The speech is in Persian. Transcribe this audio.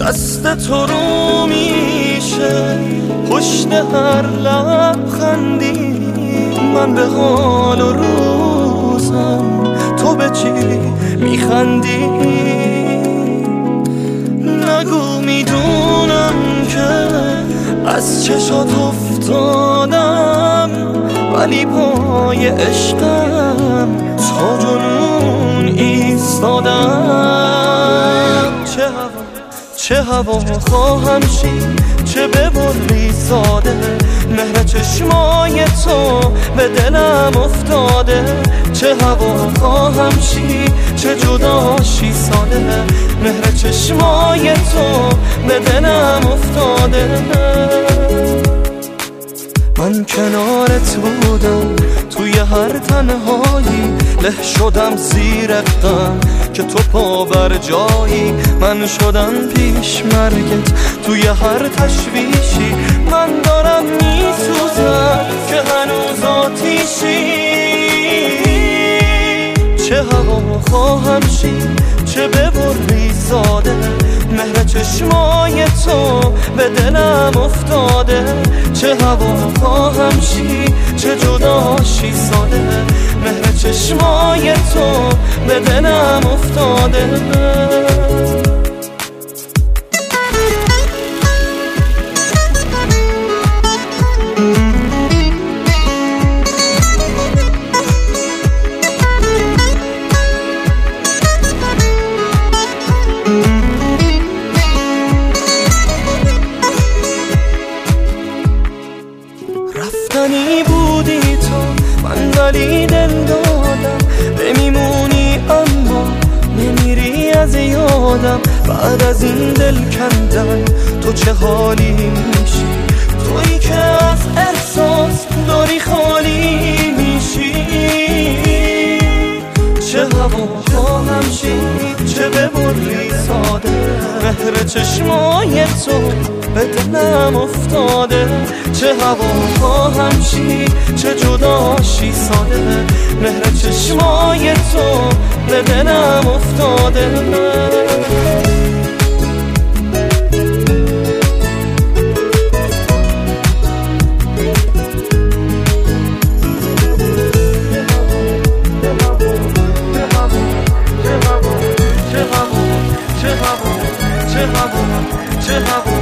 دست تو رو میشه پشت هر لبخندی. من به حال و روزم تو به چی میخندی؟ نگو میدونم که از چشات افتادم، ولی پای عشقم تا جنون ایستادم. چه هوا خواهم شی، چه ببری ساده، مهر چشمای تو به دلم افتاده. چه هوا خواهم شی، چه جداشی ساده، مهر چشمای تو به دلم افتاده. من کنارت بودم توی هر تنهایی، له شدم زیر غم که تو پا بر جایی. من شدم پیش مرگت توی هر تشویشی، من دارم میسوزم که هنوز آتیشی. چه هوا خواهم شی، چه ببری ساده، مهر چشمای تو به دلم افتاده. چه هوا خواهم شی، چه جداشی ساده، مهر چشمای تو به دلم افتاده. رفتنی بودی تو، من ولی دل دادم، نمیمونی اما نمیری از یادم. بعد از این دل کندن تو چه حالی میشی؟ تویی که از احساس داری خالی میشی. چه هوا خواهم شی، چه ببری ساده، مهر چشمای تو به دلم افتاده. چه هوا خواهم شی، چه جداشی ساده، مهر چشمای تو به دلم افتاده. چه هوا